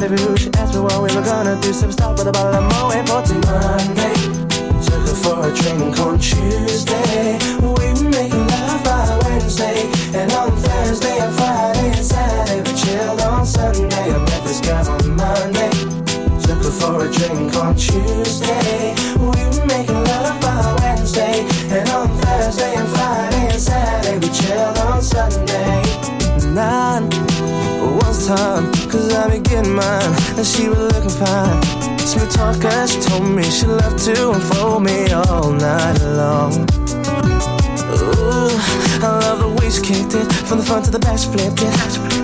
rendezvous. She asked me what we were gonna do, so we stopped at a bottle of Moet for Monday. Took her for a drink on Tuesday. We were making love by Wednesday. And on Thursday and Friday and Saturday we chilled on Sunday. I met this girl on Monday. Took her for a drink on Tuesday. We were making love by Wednesday. And on Thursday and Friday and Saturday we chilled on Sunday. 9 was time, cause I be getting mine. And she was looking fine. Smooth talker, she told me she loved to unfold me all night long. Ooh, I love the way she kicked it. From the front to the back she flipped it.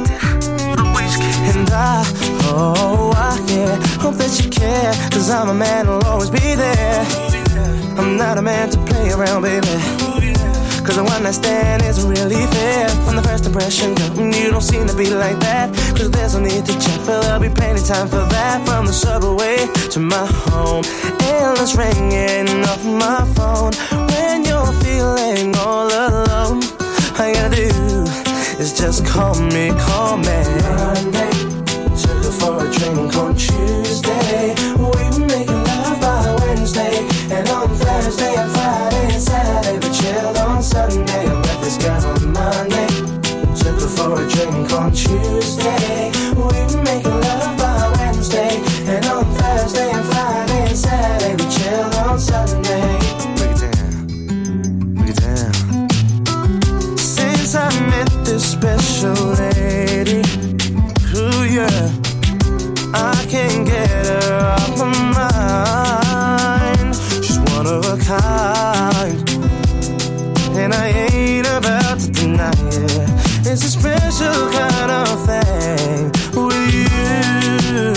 And yeah, hope that you care, cause I'm a man who'll always be there. I'm not a man to play around, baby, cause a one-night stand isn't really fair. From the first impression, girl, you don't seem to be like that. Cause there's no need to check, but there'll be plenty time for that. From the subway to my home, endless ringing off my phone. When you're feeling all alone, all you gotta do is just call me, call me. Monday, took her for a drink on Tuesday. We were making love by Wednesday. And on Thursday and Friday and Saturday we chilled on Sunday. I met this girl on Monday. Took her for a drink on Tuesday. We were making love by Wednesday. And on Thursday and Friday and Saturday we chilled on Sunday. Break it down, break it down. Since I met this special lady, ooh yeah, I can't get her off my mind. She's one of a kind, and I ain't about to deny it. It's a special kind of thing with you.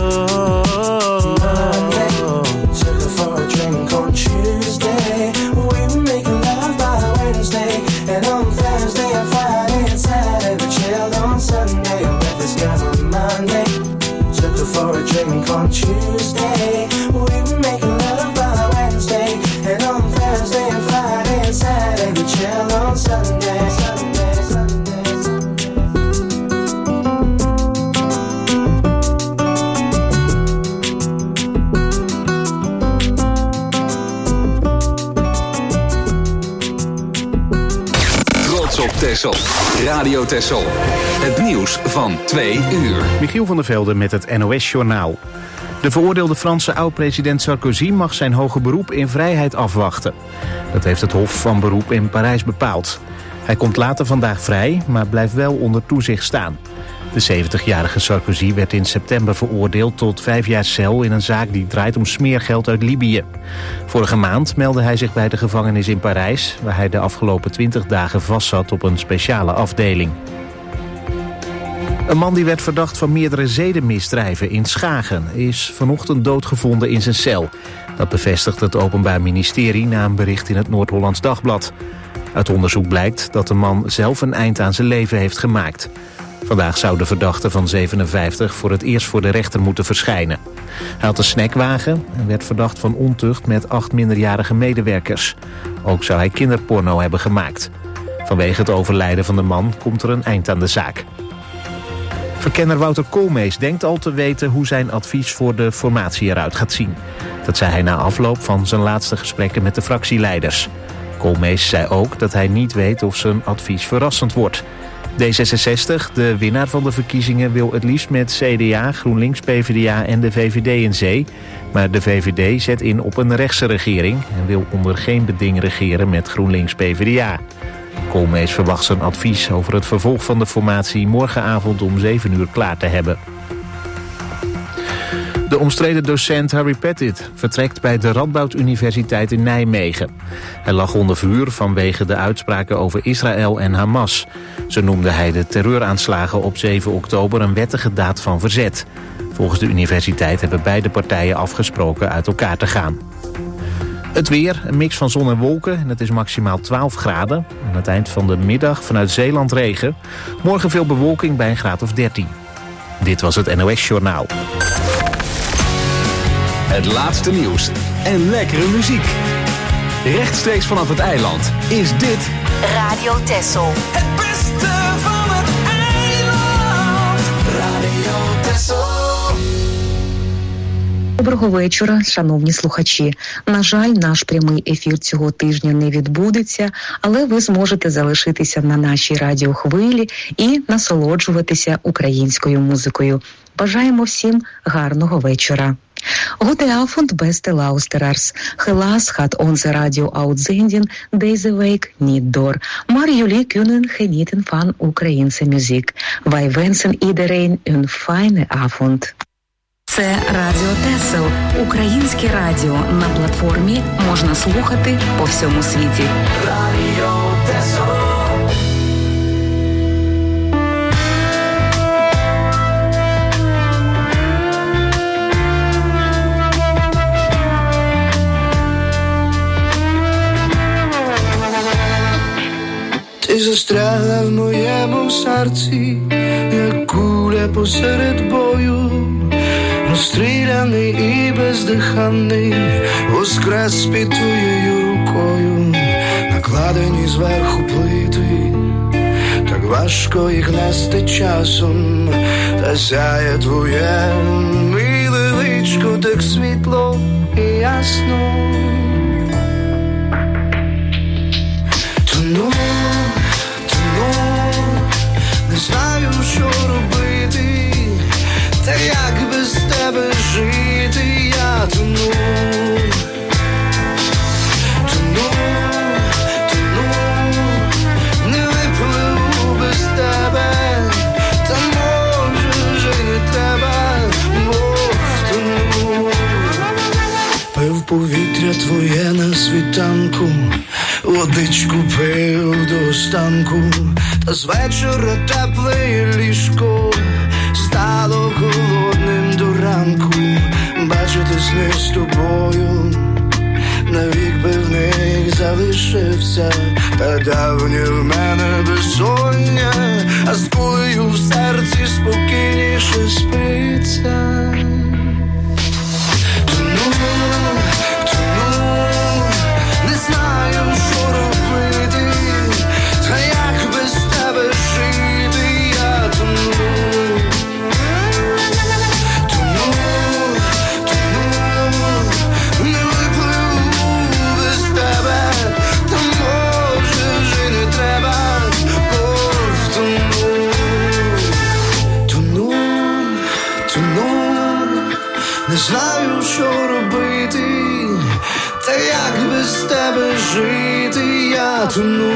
Monday, took her for a drink on Tuesday. We were making love by Wednesday. And on Thursday and Friday and Saturday we chilled on Sunday. I met this girl on Monday. Took her for a drink on Tuesday. We were making love by Wednesday. And on Thursday and Friday and Saturday we chilled on Sunday. Sunday, Sunday, Sunday. Trots op Texel. Radio Texel. Het nieuws van 2 uur. Michiel van der Velde met het NOS-journaal. De veroordeelde Franse oud-president Sarkozy mag zijn hoger beroep in vrijheid afwachten. Dat heeft het Hof van Beroep in Parijs bepaald. Hij komt later vandaag vrij, maar blijft wel onder toezicht staan. De 70-jarige Sarkozy werd in september veroordeeld tot 5 jaar cel in een zaak die draait om smeergeld uit Libië. Vorige maand meldde hij zich bij de gevangenis in Parijs, waar hij de afgelopen 20 dagen vastzat op een speciale afdeling. Een man die werd verdacht van meerdere zedenmisdrijven in Schagen is vanochtend doodgevonden in zijn cel. Dat bevestigt het Openbaar Ministerie na een bericht in het Noord-Hollands Dagblad. Uit onderzoek blijkt dat de man zelf een eind aan zijn leven heeft gemaakt. Vandaag zou de verdachte van 57 voor het eerst voor de rechter moeten verschijnen. Hij had een snackwagen en werd verdacht van ontucht met 8 minderjarige medewerkers. Ook zou hij kinderporno hebben gemaakt. Vanwege het overlijden van de man komt er een eind aan de zaak. Verkenner Wouter Koolmees denkt al te weten hoe zijn advies voor de formatie eruit gaat zien. Dat zei hij na afloop van zijn laatste gesprekken met de fractieleiders. Koolmees zei ook dat hij niet weet of zijn advies verrassend wordt. D66, de winnaar van de verkiezingen, wil het liefst met CDA, GroenLinks, PvdA en de VVD in zee. Maar de VVD zet in op een rechtse regering en wil onder geen beding regeren met GroenLinks, PvdA. Koolmees verwacht zijn advies over het vervolg van de formatie morgenavond om 7 uur klaar te hebben. De omstreden docent Harry Pettit vertrekt bij de Radboud Universiteit in Nijmegen. Hij lag onder vuur vanwege de uitspraken over Israël en Hamas. Zo noemde hij de terreuraanslagen op 7 oktober een wettige daad van verzet. Volgens de universiteit hebben beide partijen afgesproken uit elkaar te gaan. Het weer, een mix van zon en wolken en het is maximaal 12 graden. Aan het eind van de middag vanuit Zeeland regen. Morgen veel bewolking bij een graad of 13. Dit was het NOS Journaal. Het laatste nieuws en lekkere muziek. Rechtstreeks vanaf het eiland is dit Radio Texel. Het beste van het eiland. Radio Texel. Доброго вечора, шановні слухачі. На жаль, наш прямий ефір цього тижня не відбудеться, але ви зможете залишитися на нашій радіохвилі і насолоджуватися українською музикою. Бажаємо всім гарного вечора. Gute Abend, beste Luisteraars. Helaas gaat onze radio-uitzending deze week niet door. Maar jullie kunnen genieten van Oekraïense muziek. Wij wensen iedereen een fijne avond. Це Радіо Тесел, українське радіо. На платформі можна слухати по всьому світі. Радіо Тесел. Ти застрягла в моєму серці, як куля посеред бою, розстріляний і бездиханий, воскрес під твоєю рукою, накладені зверху плити, так важко їх нести часом, та сяє твоє миле личко так світло і ясно. Тону, не знаю, що робити, та як без тебе жити, я тону, не випливу без тебе, та може вже не треба, бо втону. Пив повітря твоє на світанку, водичку пив до останку, та з вечора тепле ліжко стало холодним до ранку. Бачити сни з тобою, навік би в них залишився, та давнє в мене безсоння, а з кулею в серці спокійніше спиться. Не знаю, що робити, та як без тебе жити, я тону, не випливу без тебе, та може вже не треба, бо втону, не знаю, що робити, та як без тебе жити, я тону.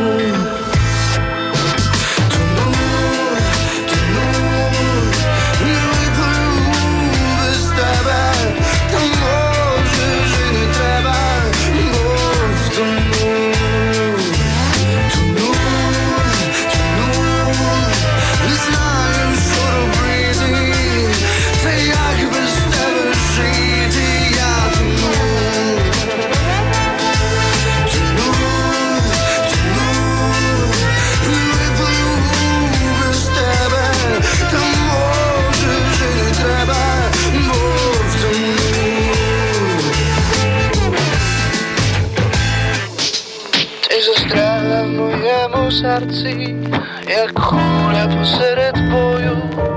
Застрягла в моєму серці, як куля посеред бою.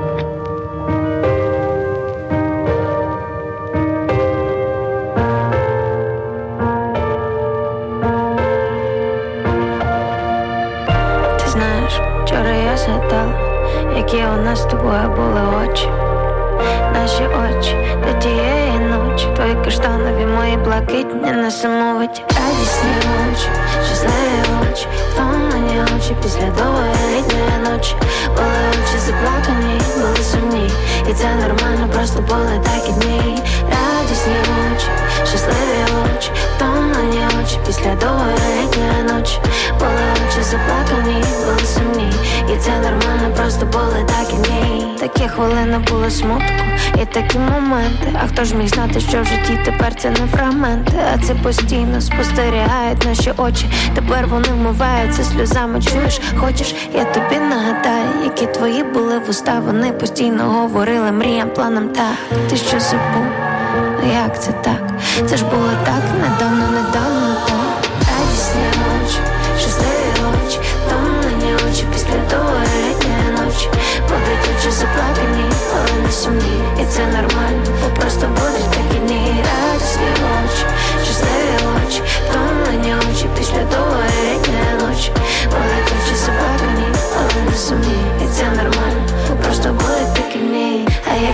Ти знаєш, вчора я згадала, які у нас з тобою були очі. Наші очі до тієї ночі, твої каштанові, мої блакитні, несамовиті, радісні очі, щасливі очі, втомлені очі після довгої літньої ночі. Були очі заплакані, були сумні, і це нормально, просто були такі дні. Радісні очі, щасливі очі, втомлені очі після довгої літньої ночі. Були очі заплакані, були сумні, і це нормально, просто були такі дні. Такі хвилини було смутку, і такі моменти. А хто ж міг знати, що в житті тепер це не фрагменти, а це постійно спостерігають наші очі. Тепер вони вмиваються сльозами, чуєш? Хочеш, я тобі нагадаю, які твої були вуста. Вони постійно говорили мріям, планам так. Ти що забув? Як це так? Це ж було так недавно, так. Радісні очі, щасливі очі, втомлені очі після довгої літньої ночі. Будуть очі заплакані, але не сумні, і це нормально, бо просто будуть такі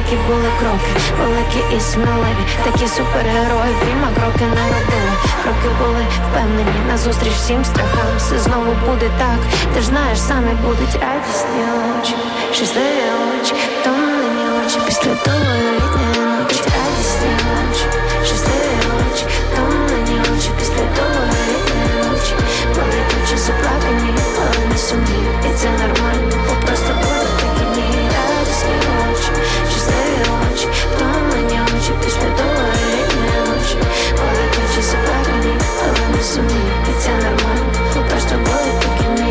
Великі були кроки, великі і сміливі. Такі супергерої в фільмах кроки не робили. Кроки були впевнені назустріч всім страхам. Все знову буде так, ти ж знаєш, самі будуть радісні очі, щасливі очі, втомлені очі після довгої літньої ночі. Радісні очі, щасливі очі, втомлені очі після довгої літньої ночі. Будуть очі заплакані, але не сумні. І це нормально, бо просто будуть такі дні. Радісні очі, щасливі очі, втомлені очі після довгої літньої ночі. Будуть очі заплакані, але не сумні. І це нормально, бо просто будуть такі дні.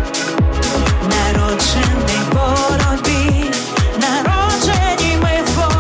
Народжені ми в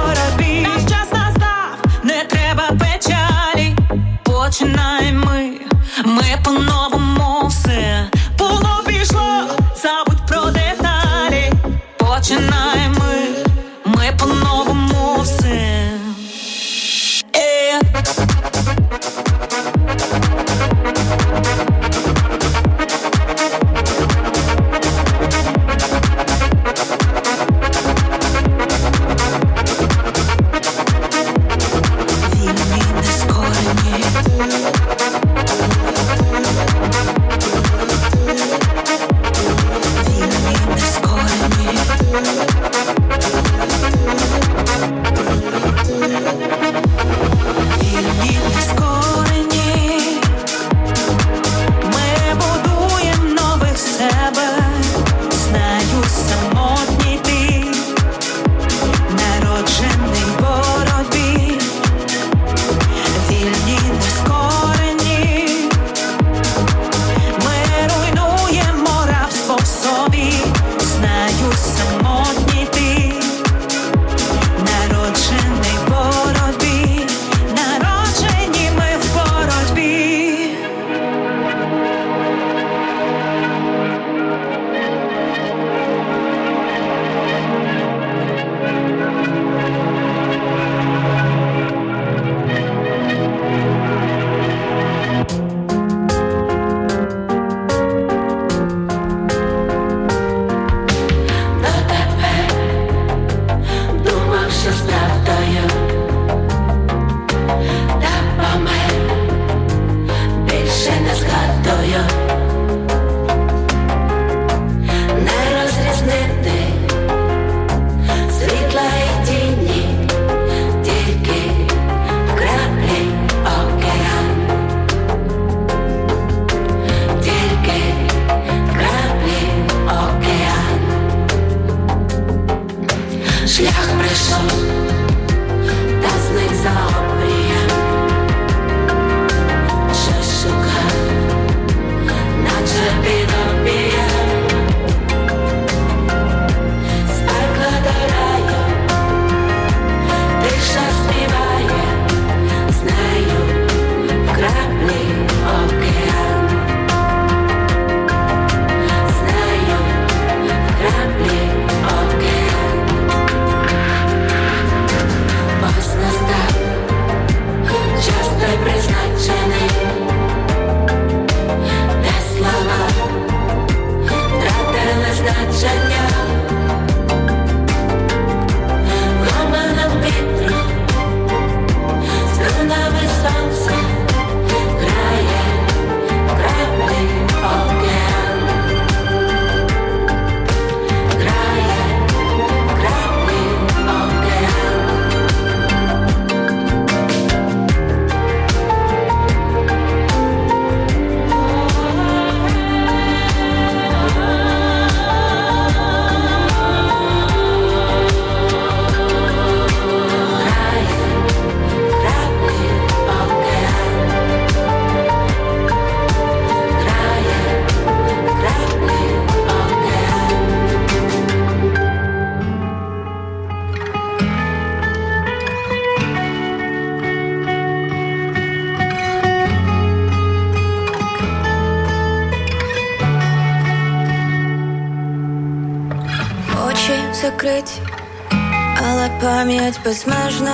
закриті, але пам'ять безмежна.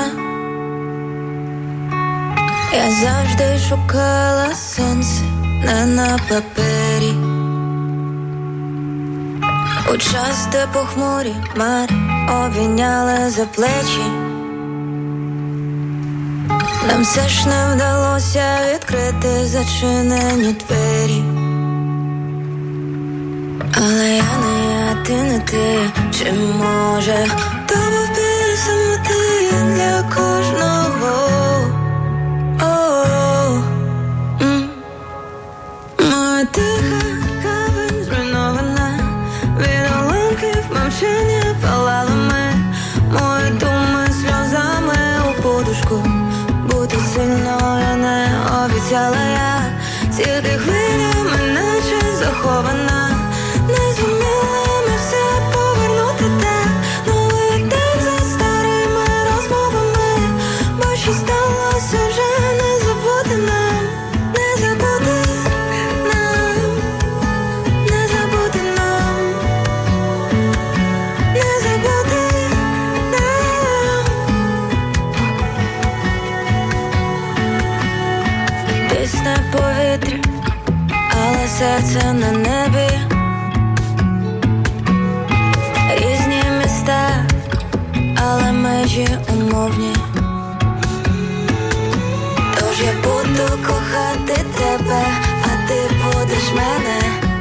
Я завжди шукала сенси не на папері. У час, де похмурі хмари обійняли за плечі, нам все ж не вдалося відкрити зачинені двері. Але я не я, ти не ти, чи може то був біль самоти для кожного. Моя тиха гавань зруйнована, від уламків мовчання палали ми, мої думи сльозами у подушку. Бути сильною не обіцяла я, тільки хвилями наче захована. Не зуміли ми все повернути так, новий день за старими розмовами, бо що сталося вже не забути нам, не забути нам, не забути нам, не забути нам. Пісне повітря, але серце на небі. Різні міста, але межі умовні. Тож я буду кохати тебе, а ти будеш мене.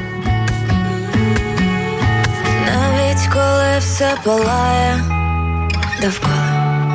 Навіть коли все палає довкола.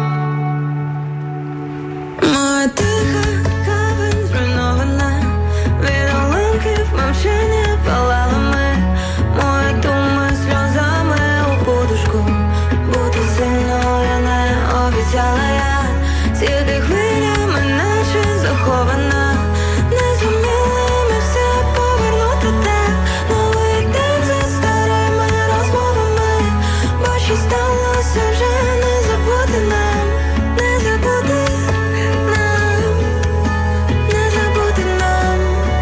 Моя тиха гавань зруйнована, від уламків мовчання палали ми, мої думи сльозами у подушку. Бути сильною не обіцяла я, тільки хвилями наче захована. Не зуміли ми все повернути так, новий день за старими розмовами, бо що сталося вже не забути нам, не забути нам, не забути нам,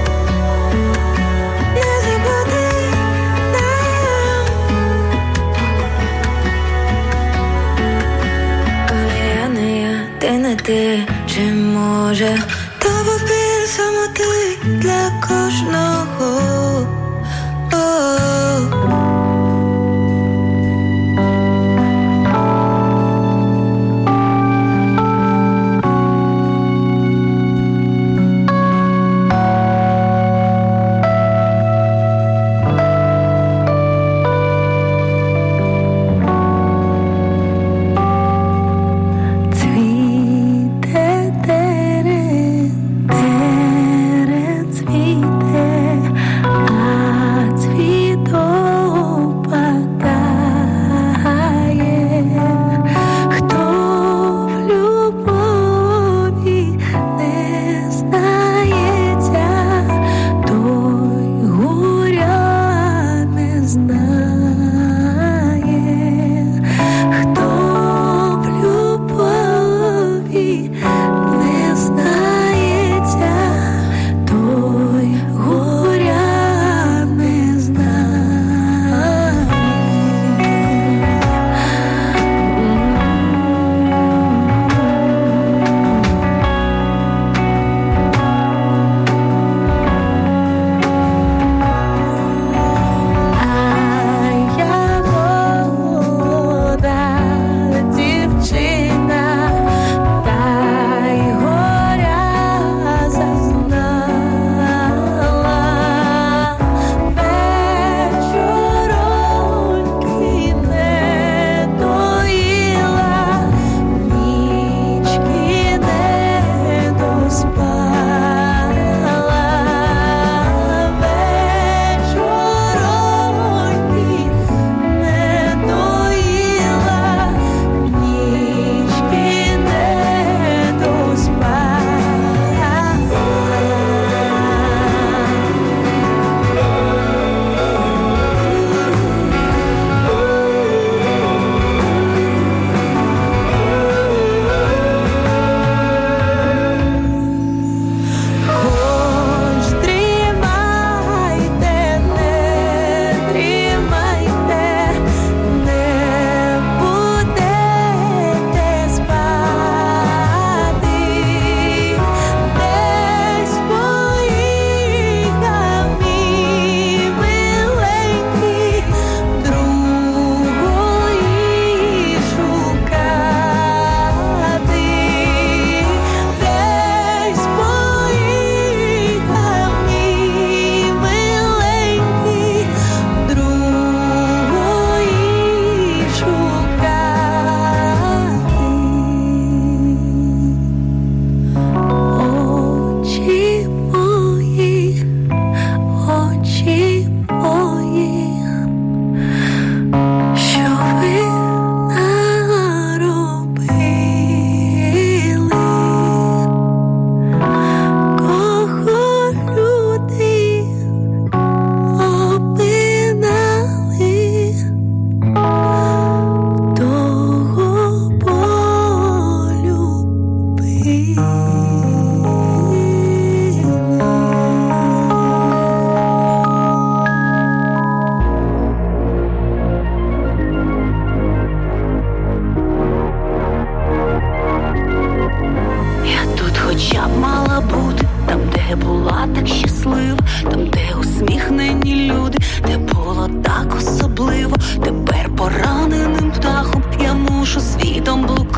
не забути нам. Але я не я, ти не ти, чи може то був біль самоти для кожного. Цвіте, цвіте,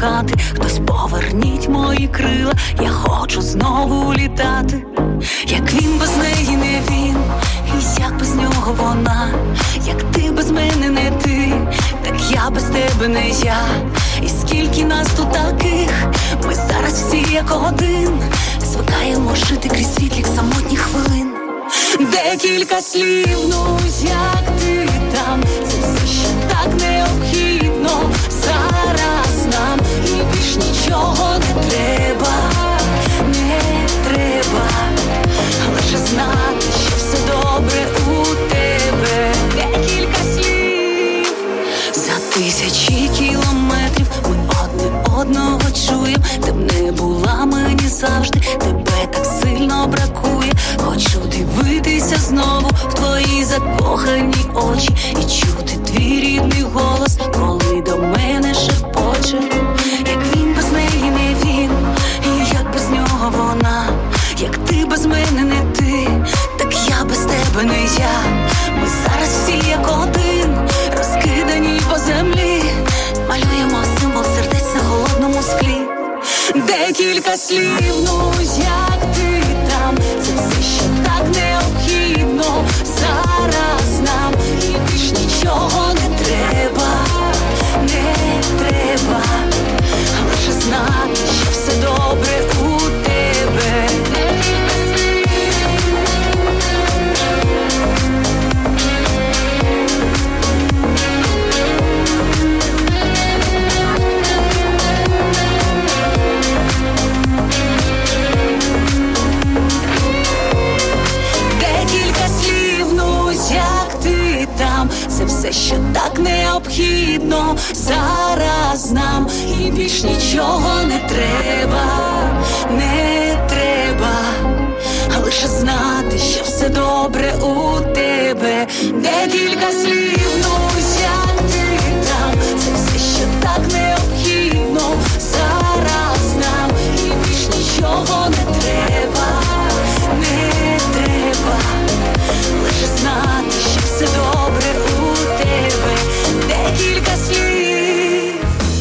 шукати. Хтось поверніть мої крила, я хочу знову літати. Як він без неї не він, і як без нього вона. Як ти без мене не ти, так я без тебе не я. І скільки нас тут таких, ми зараз всі як один. Звикаємо жити крізь світлих самотніх хвилин. Декілька слів, ну як ти там, це все ще так необхідно зараз нам. І більш нічого не треба, не треба. Лише знати, що все добре у тебе. Декілька слів. За тисячі кілометрів ми одне одного чуєм. Ти б не була мені завжди, тебе так сильно бракує. Хочу дивитися знову в твої закохані очі і чути твій рідний голос, коли до мене шепоче. Як він без неї не він, і як без нього вона. Як ти без мене не ти, так я без тебе не я. Ми зараз всі як один, розкидані по землі. Малюємо символ сердець на холодному склі. Декілька слів, ну як ти там, це все ще так необхідно зараз нам. І більш нічого не треба, не треба. Лише знати, що все добре у тебе. Декілька слів. Це все, що так необхідно зараз нам. І більш нічого не треба, не треба. Лише знати, що все добре у тебе. Декілька слів, ну як ти там. Це все, що так необхідно зараз нам. І більш нічого не треба, не треба. Лише знати, що все добре у тебе. Декілька слів.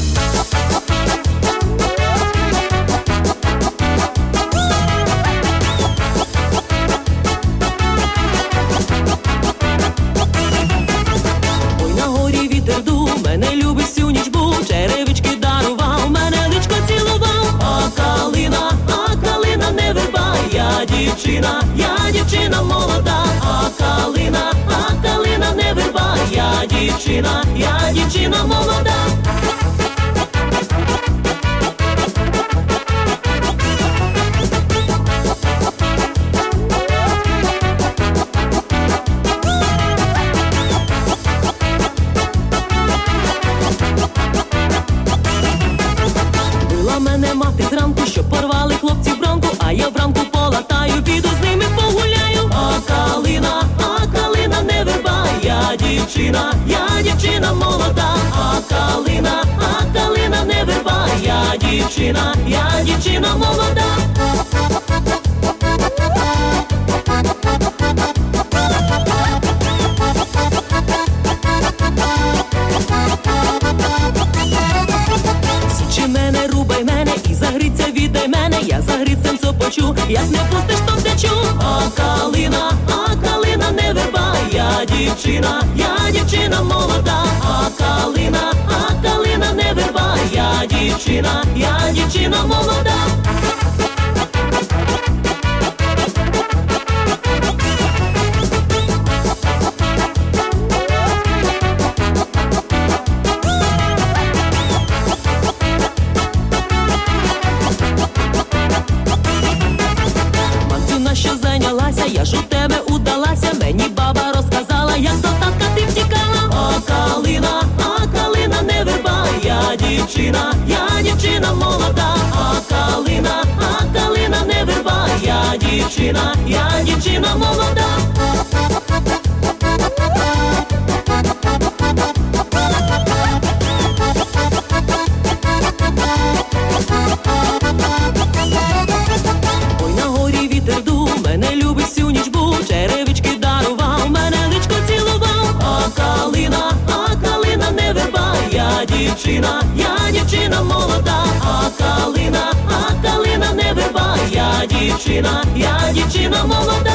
Ой, на горі вітер дув, мене любить всю ніч був. Черевички дарував, мене личко цілував. А калина не верба. Я дівчина молода. А калина не верба. Я дівчина молода. Била мене мати зранку, що порвали хлопці вранку, а я вранку полатаю, піду з ними погуляю. А калина не верба. Я дівчина молода. А калина не верба. Я дівчина молода. Січи мене, рубай мене і загріться віддай мене. Я загріцем сопочу, як не пустиш, то втечу. А калина не верба. Я дівчина молода. А калина не верба. Я дівчина молода. Мамцюна, що зайнялася, я ж у тебе удалася. Мені баба розказала, як до татка ти втікала. А калина не верба. Я дівчина молода. А калина не верба. Я дівчина молода. Ой, на горі вітер дув, мене любить всю ніч був. Черевички дарував, мене личко цілував. А калина не верба. Я дівчина молода. дівчина, я дівчина молода.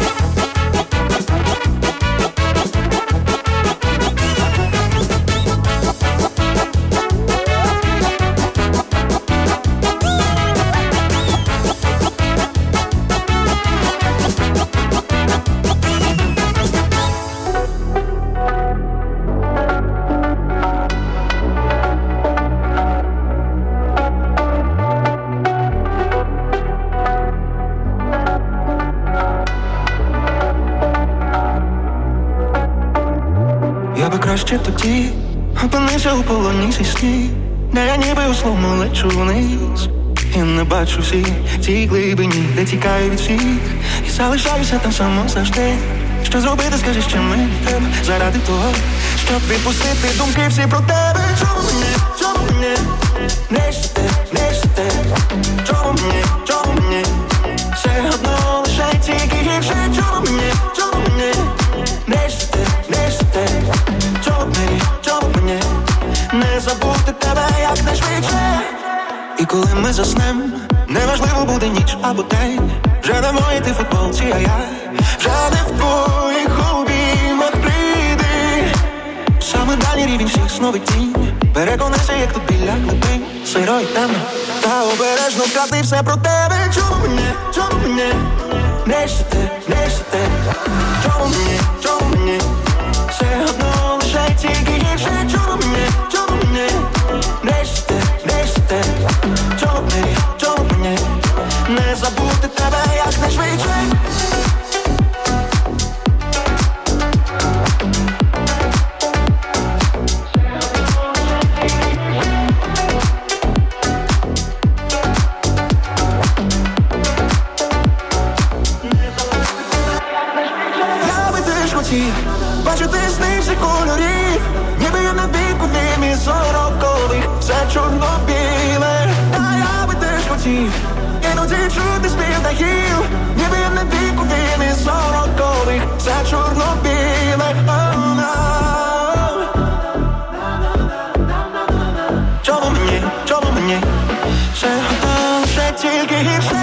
Краще тоді опинився у полоні зі сні, де я ніби условно лечу вниз. І не бачу всі ці глибині, де тікаю від всіх, і залишаюся там само завжди. Що зробити, скажи, що мені треба заради того, щоб відпустити думки всі про тебе. Чому мені не щите, чому мені все одно лише тільки гірше. Чому мені не щите, чому мені не забути тебе якнайшвидше. І коли ми заснем, неважливо буде ніч або день, вже не в моїй ти футболці, а я вже не в твоїх обіймах. Прийди саме дальній рівень всіх снових тінь, переконайся, як тут біля глибин сиро й темно, та обережно вклади все про тебе. Чому мені не щите, чому мені все одно лише тільки гірше. Чому мені не щите, чому мені не забути тебе якнайшвидше. Я би теж хотів бачити сни всіх кольорів, ніби я на віку вимі 40-х, все чорно-біле. Та я би теж хотів іноді чути спів птахів, ніби я на віку вимі 40-х, все чорно-біле. Чому мені все одно лише тільки гірше.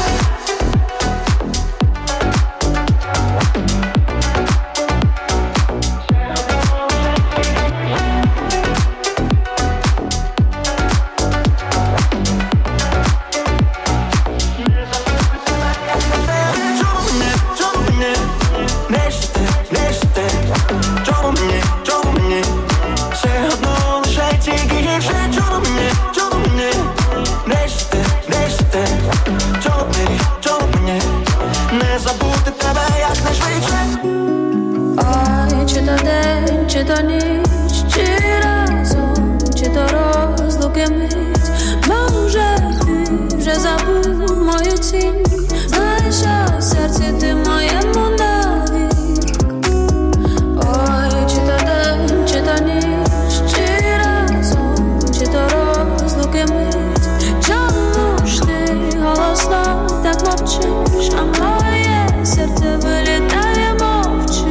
Чи то ніч, чи разом, чи то розлуки мить. Може ти вже забув мою тінь, знаєш, що в серці ти моєму навік. Ой, чи то день, чи то ніч, чи разом, чи то розлуки мить. Чому ж ти голосно так мовчиш, а моє серце вилітає мовчиш.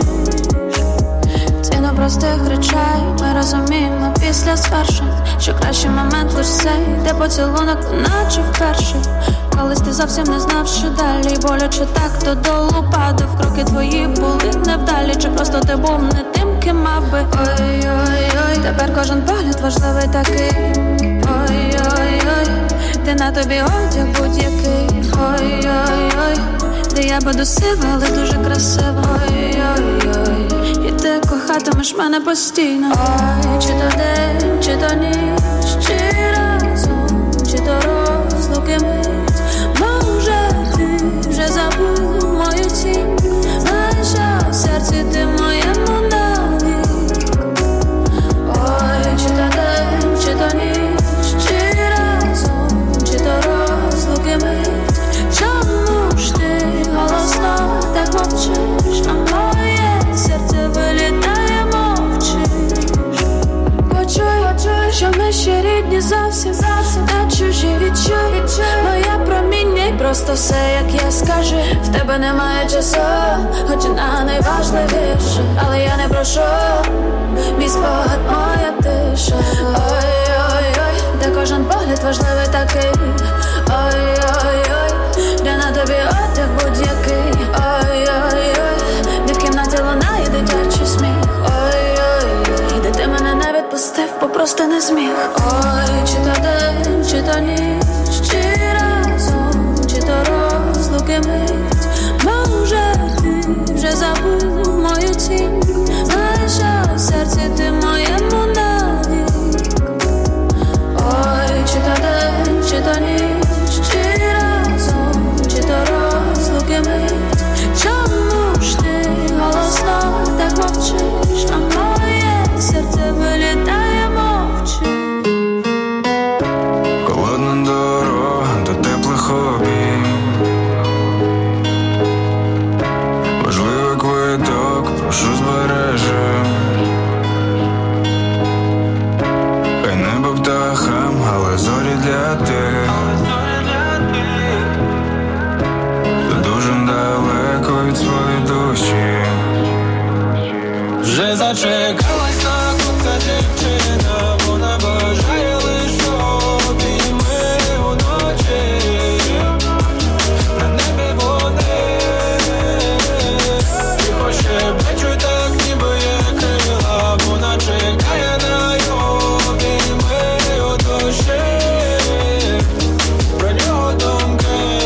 Простих речей ми розуміємо після звершень, що кращий момент лиш цей, де поцілунок наче вперше. Колись ти зовсім не знав, що далі, боляче так, то долу падав. Кроки твої були невдалі, чи просто ти був не тим, ким мав би. Ой-ой-ой, тепер кожен погляд важливий такий. Ой-ой-ой, ти на тобі одяг будь-який. Ой-ой-ой, де я буду сива, але дуже красива. Ой-ой-ой, і ти кохатимеш мене постійно. Ой, чи то день, чи то ніч, чи разом, чи то розлуки мить. Може ти вже забув мою тінь, знаєш, що в серці ти моєму навік. Ой, чи то день, чи то ніч, чи разом, чи то розлуки мить. Чому ж ти голосно так мовчиш, а моє серце вилітає мовчиш. Почуй, що ми ще рідні зовсім, та чужі відчуй. Моє проміння й просто все, як я скажу. В тебе немає часу, хоч на найважливіше, але я не прошу, мій спогад, моя тиша. Ой-ой-ой, де кожен погляд важливий такий. Ой-ой-ой, де на тобі та не зміг. Ой, чи то день, чи то ніч, чи разом, чи то розлуки мить. Може ти вже забув мою тінь, знаєш, що в серці ти моєму навік. Ой, чи то день, чи то ніч, чи разом, чи то розлуки мить. Чому ж ти голосно так мовчиш, а моє серце вилітає мовчи. Холодна дорога до теплих обійм, важливий квиток, прошу збережи. Хай небо птахам, але зорі для тих, хто дуже далеко від своєї душі. Вже зачекалась на хлопця дівчина, вона бажає лиш обійми уночі. На небі вони тихо щебечуть, так ніби є крила, вона чекає на його обійми у душі. Про нього думки.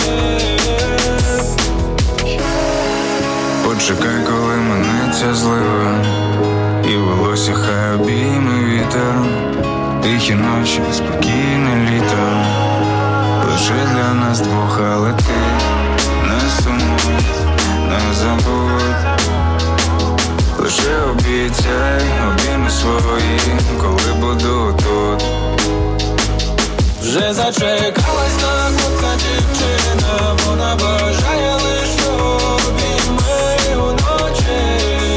Почекай, коли минеться злива, і волосся хай обійме вітер. Тихі ночі, спокійне літо, лише для нас двох, але ти не сумуй, не забудь. Лише обіцяй, обійми свої, коли буду тут. Вже зачекалась на хлопця дівчина, вона бажає лиш обійми уночі.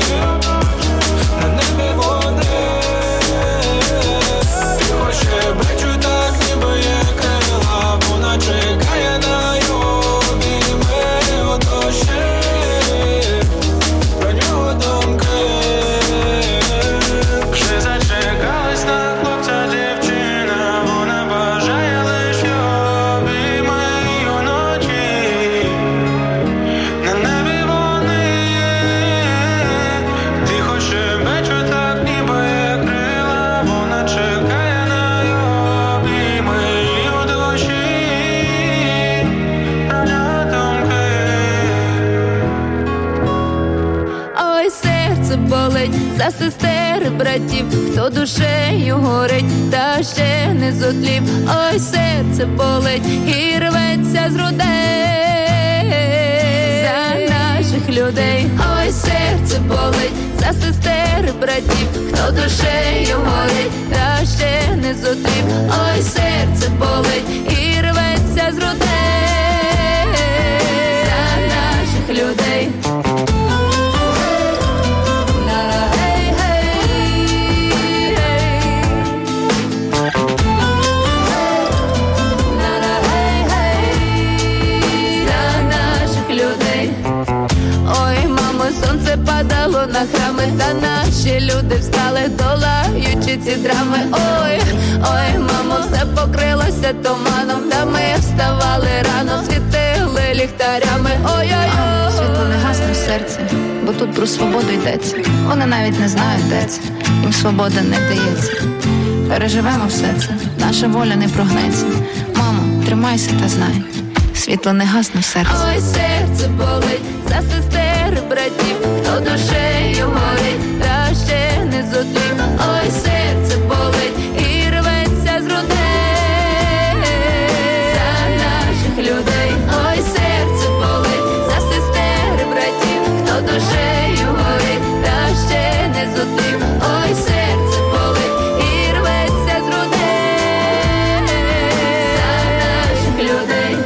На небі вони тихо щебечуть, так ніби є крила, вона чекає на його обійми у душі. Про нього думки. Вже зачекалась на хлопця дівчина, вона бажає лиш обійми уночі. На небі вони тихо щебечуть, так ніби є крила, вона чекає на його обійми у душі. Про нього думки. Ой, серце болить за сестер і братів, хто душею горить, та ще не зотлів. Ой, серце болить і рветься з грудей за наших людей. Ой, серце болить за сестер і братів, хто душею горить, та ще не зотлів. Ой, серце болить і рветься з грудей за наших людей. Сонце падало на храми, та наші люди встали, долаючи ці драми. Ой, ой, мамо, все покрилося туманом, та ми вставали рано, світили ліхтарями. Ой-ой-ой. Світло не гасне в серці, бо тут про свободу йдеться. Вони навіть не знають, де це, їм свобода не дається. Переживемо все це, наша воля не прогнеться. Мамо, тримайся та знай, світло не гасне в серці. Ой, серце болить за сестер і братів, хто душею горить, та ще не зотлів. Ой, серце болить і рветься з грудей за наших людей. Ой, серце болить за сестер і братів, хто душею горить, та ще не зотлів. Ой, серце болить і рветься з грудей за наших людей.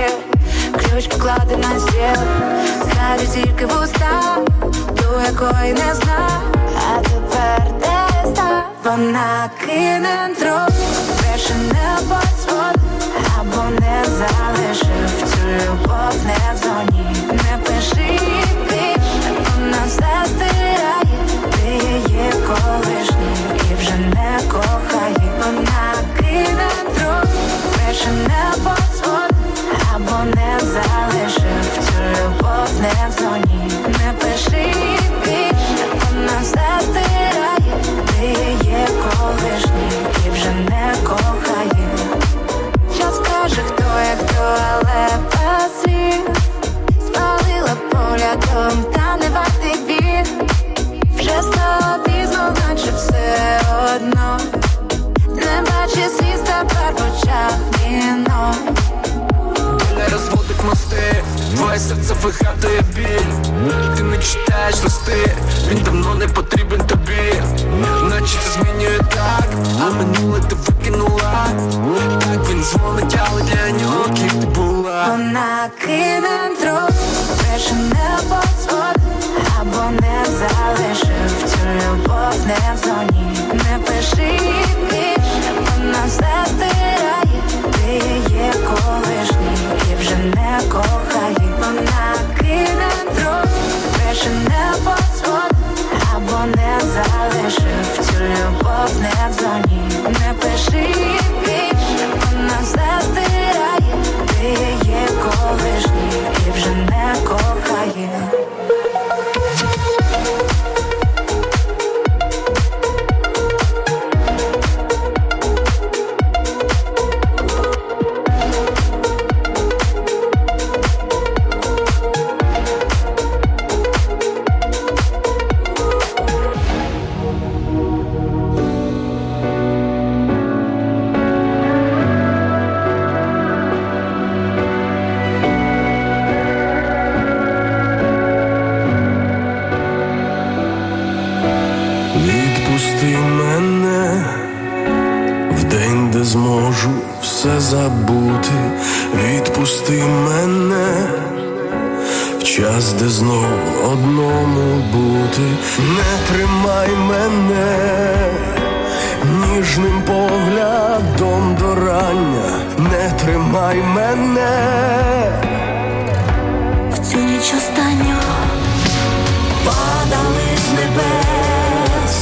стіл, ключ поклади на стіл, згадую тільки вуста, ту, якої не знав, а тепер де став. Вона кине друг, більше не подзвонить, або не залишив цю любов не в зоні. Не пиши більше, вона все стирає, ти її колишній і вже не кохає. Вона кине друг, більше не подзвонить, або не залишив цю любов не в зоні. Не пиши більше, вона все стирає, ти її колишній і вже не кохає. Час каже, хто як хто, але без слів. Спалила поглядом, та не вартий біль. Вже стало пізно, наче все одно. Не бачиш сліз, тепер в очах віно. Не розводить мости, твоє серце вигадує біль. Ти не читаєш листи, він давно не потрібен тобі. Наче це змінює так, а минуле ти викинула. Так він дзвонить, але для нього ким ти була. Вона кине друг, більше не подзвонить, або не залишив цю любов не в зоні. Не пиши більше, вона все стирає, ти її колишній і вже не кохає. Вона кине друг, більше не подзвонить, або не залишив цю любов не в зоні. Не пиши більше, вона все стирає, ти її колишній і вже не кохає. Відпусти мене в день, де зможу все забути. Відпусти мене в час, де знов одному бути. Не тримай мене ніжним поглядом до рання. Не тримай мене в цю ніч останню. Падали з небес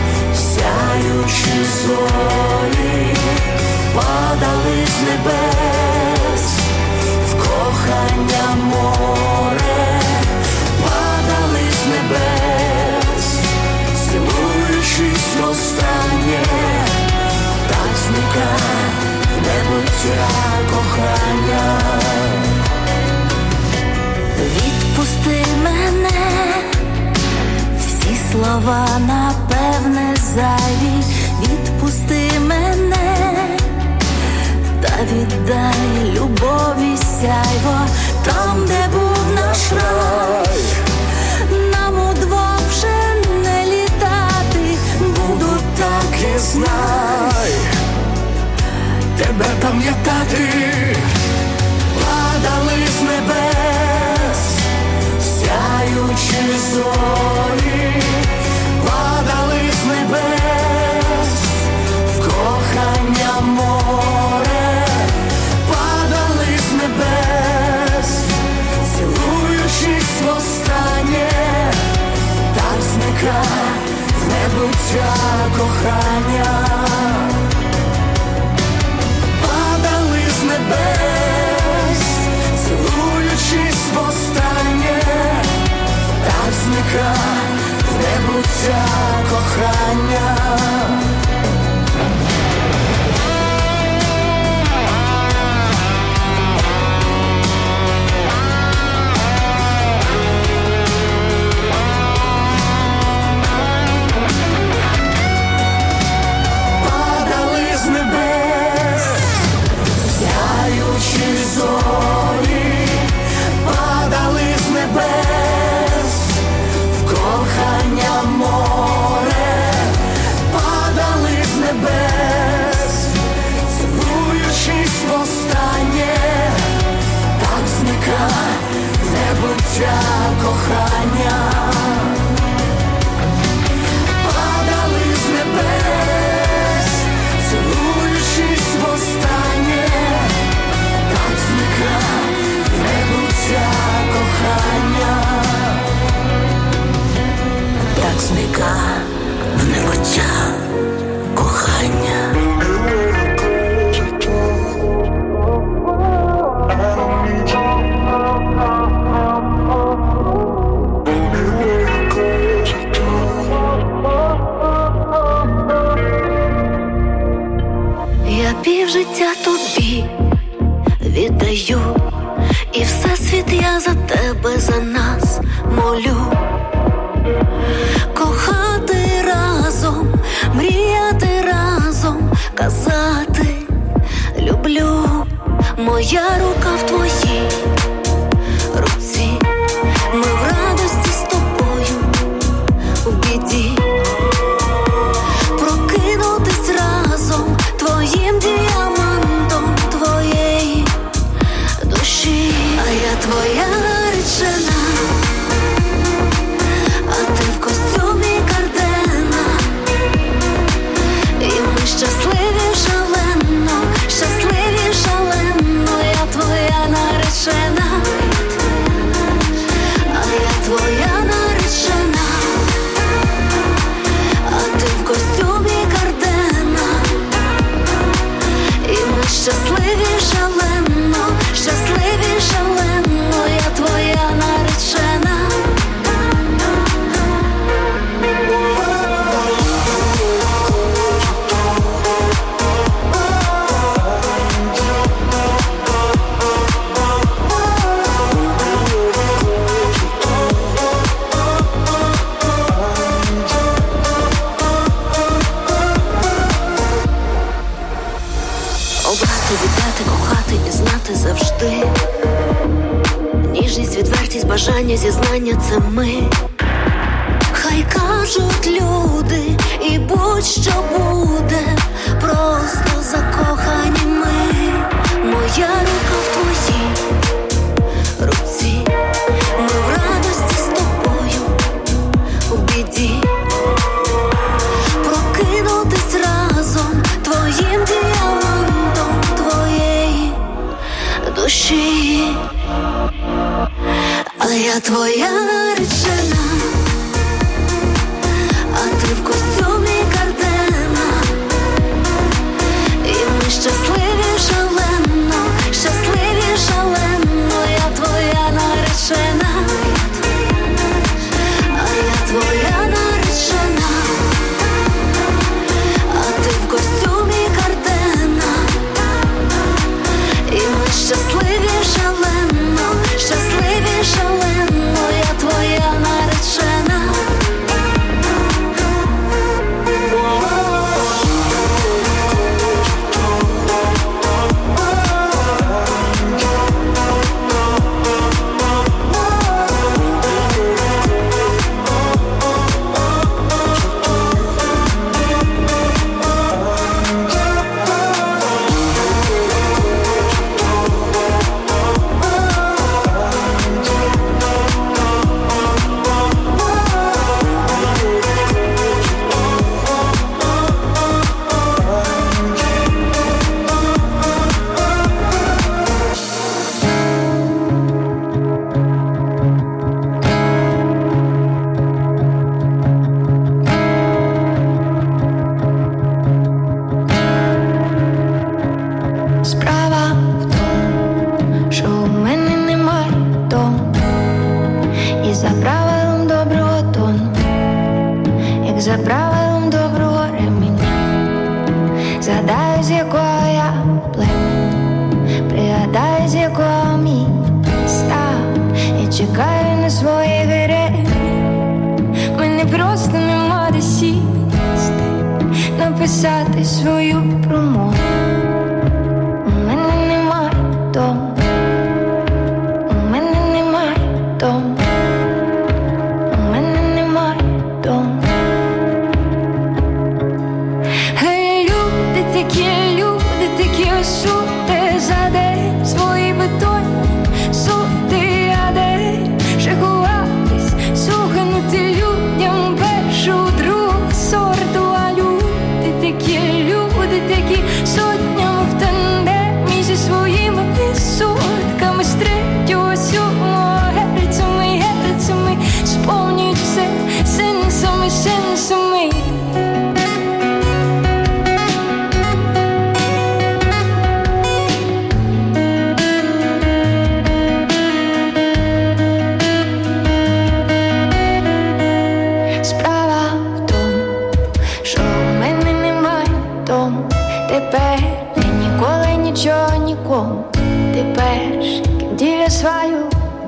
сяючі зорі, падали з небес в кохання море, падали з небес, цілуючись востаннє, так зникає в небуття кохання. Відпусти мене, всі слова напевне зайві. Відпусти мене, та віддай любові сяйво. Там, де був наш рай, нам удвох вже не літати. Буду так і знай, тебе пам'ятати. Падали з небес сяючі зорі, падали з небес в кохання море, падали з небес, цілуючись востаннє, так зникає в небуття кохання. Падали з небес, цілуючись востаннє, так зникає в небуття кохання. небуття кохання. Падали з небес, цілуючись востаннє, так зникає небуття кохання. Так зникає в небуття кохання. Я півжиття тобі віддаю, і всесвіт я за тебе, за нас молю. Кохати разом, мріяти разом, казати люблю. Моя рука в твоїй руці, ми в радості з тобою, в біді. Прокинутись разом твоїм діамантом твоєї душі. А я твоя наречена, а ти в костюмі Кардена. І ми щасливі шалено, щасливі шалено. Я твоя наречена, а я твоя наречена, а ти в костюмі Кардена. І ми щасливі шалено, щасливі шалено. Я твоя наречена. Обрати, віддати, кохати і знати завжди. Ніжність, відвертість, бажання, зізнання – це ми. Хай кажуть люди, і будь-що буде, просто закохані ми. Моя рука в твоїй руці, ми в радості з тобою, в біді. Прокинутись разом твоїм діамантом твоєї душі. А я твоя наречена, а ти в костюмі Кардена. І ми щасливі шалено, щасливі шалено. Я твоя наречена, а я твоя наречена, а ти в костюмі Кардена. І ми щасливі шалено, щасливі шалено. Я твоя наречена.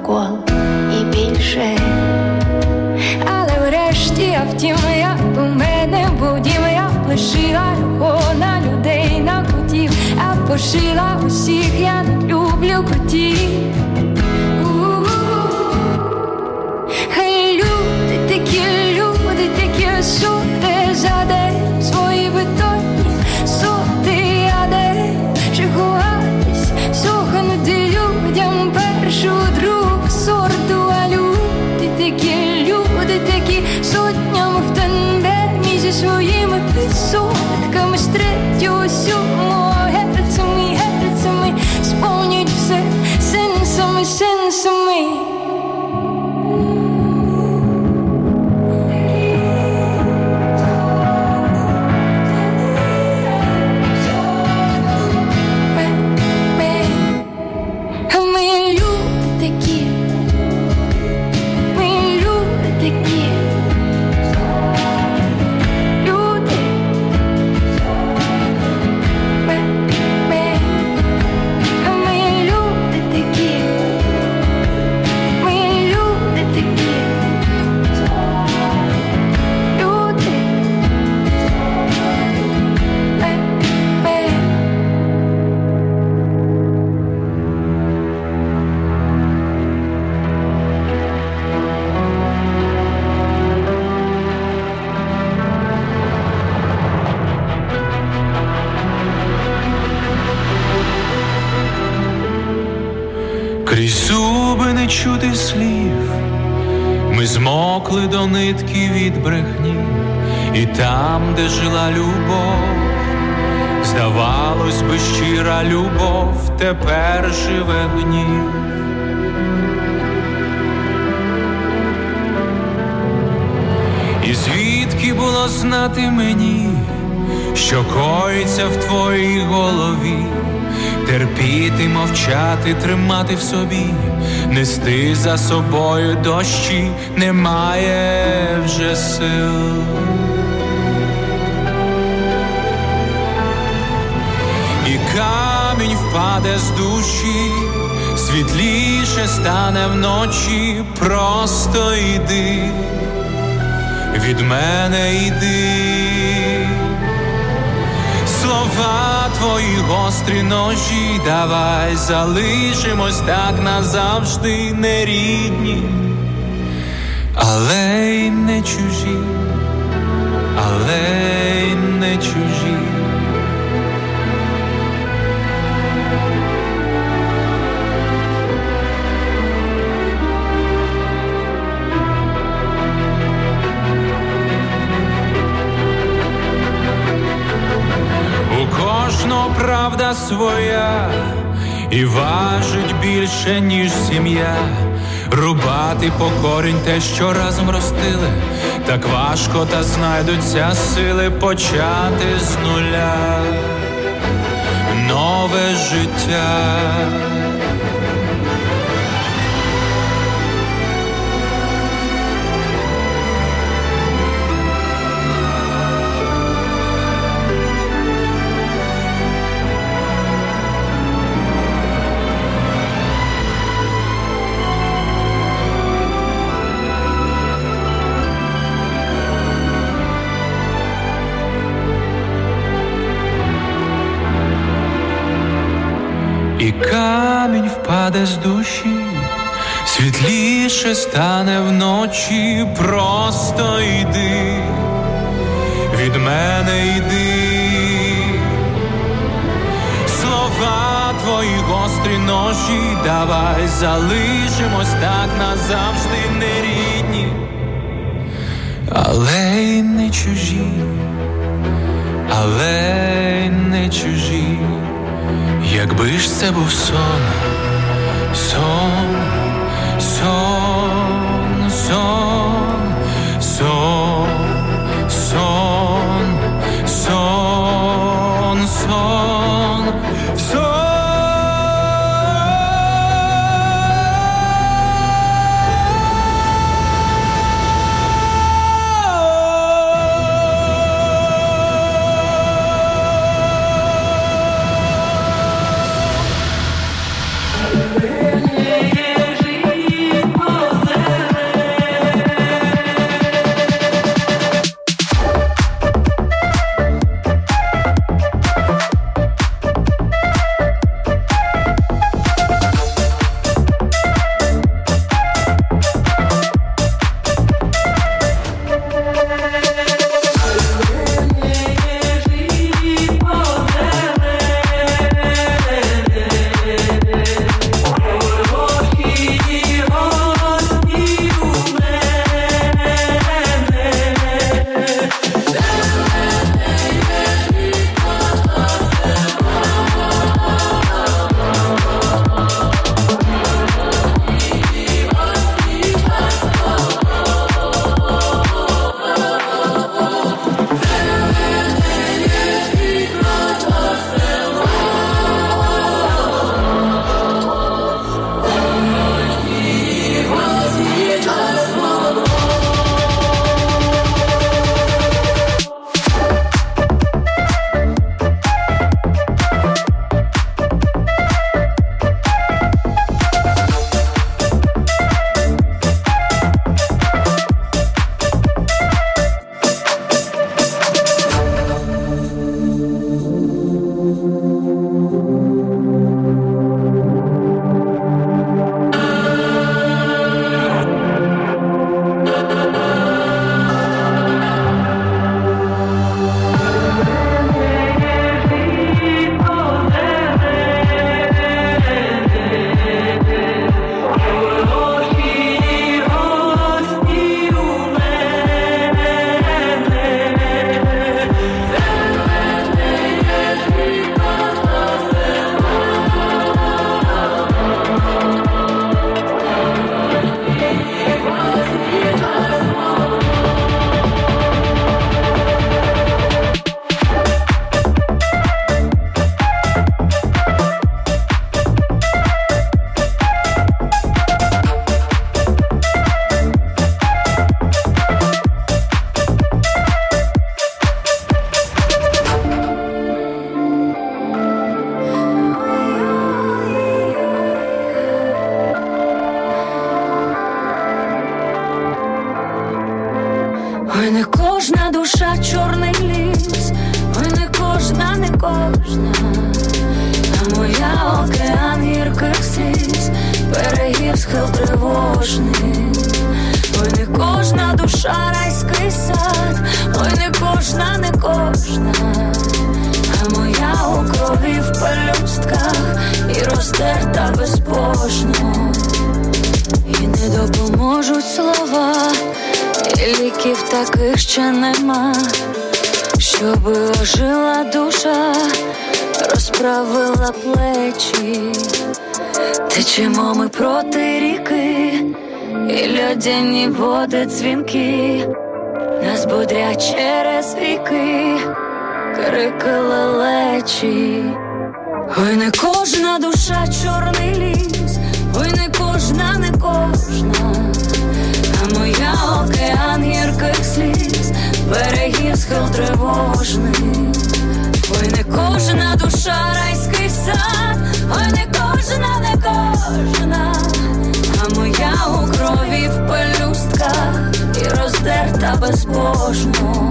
прокол і більше. Але врешті я втім, я у мене будім, я лишила його на людей, на котів, а пошила усіх, я не люблю котів. Хай люди такі сути за день, свої бетонні соти, а де ще ховатись, сохнути людям першу, другу сорту, а люди такі сотнями в тандемі зі своїми підсотками, з третього, сьомого герцами сповнюють все сенсами. Крізь зуби не чути слів, ми змокли до нитки від брехні, і там, де жила любов, здавалось би, щира любов, тепер живе гнів. І звідки було знати мені, що коїться в твоїй голові? Терпіти, мовчати, тримати в собі, нести за собою дощі, немає вже сил. І камінь впаде з душі, світліше стане вночі, просто йди, від мене йди. Слова твої гострі ножі, давай залишимось так назавжди, не рідні, але й не чужі, але й не чужі. Кожного правда своя і важить більше, ніж сім'я. Рубати по корінь те, що разом ростили, так важко, та знайдуться сили почати з нуля нове життя. І камінь впаде з душі, світліше стане вночі, просто йди, від мене йди. Слова твої гострі ножі, давай залишимось так назавжди, не рідні, але й не чужі, але й не чужі. Якби ж це був сон, сон, сон, сон, сон, сон, сон, сон, сон. берегів схил тривожний. Ой, не кожна душа райський сад, ой, не кожна, не кожна, а моя у крові в пелюстках і роздерта безбожно. І не допоможуть слова, і ліків таких ще нема, щоби ожила душа, розправила плечі. Течемо ми проти ріки, і льодяні води дзвінки нас будрять через віки, крики лелечі. Ой, не кожна душа чорний ліс, ой, не кожна, не кожна, а моя океан гірких сліз, берегів схил тривожний. Ой, не кожна душа райський сад, ой, не кожна, не кожна, а моя у крові в пелюстках і роздерта безбожно.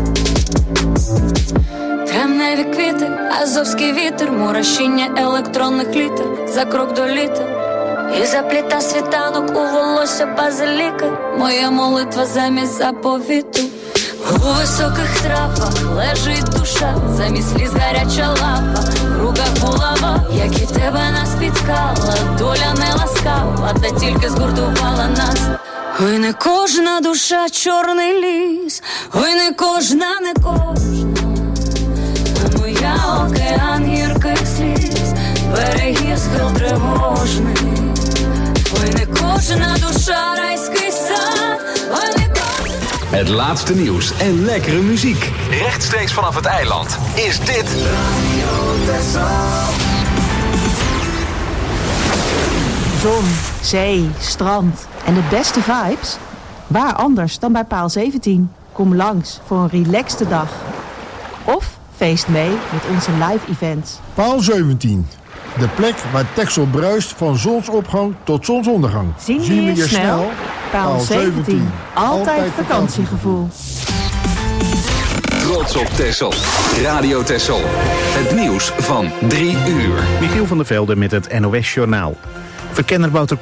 Тремневі квіти, азовський вітер, мурашіння електронних літер, за крок до літа. І запліта світанок у волосся базиліки, моя молитва замість заповіту. У високих травах лежить душа, замість сліз гаряча лава, в руках булава, як і тебе нас спіткала, доля не ласкава, та тільки згуртувала нас. Ой, не кожна душа чорний ліс, ой, не кожна, не кожна, а моя океан гірких сліз, берегів схил тривожний. Ой, не кожна душа райський сад, ой, не кожна. Het laatste nieuws en lekkere muziek. Rechtstreeks vanaf het eiland is dit... Zon, zee, strand en de beste vibes? Waar anders dan bij Paal 17? Kom langs voor een relaxte dag. Of feest mee met onze live events. Paal 17. De plek waar Texel bruist van zonsopgang tot zonsondergang. Zien we je snel? Paal 17. Altijd vakantiegevoel. Trots op Texel. Radio Texel. Het nieuws van 3 uur. Michiel van der Velde met het NOS Journaal. Verkenner Wouter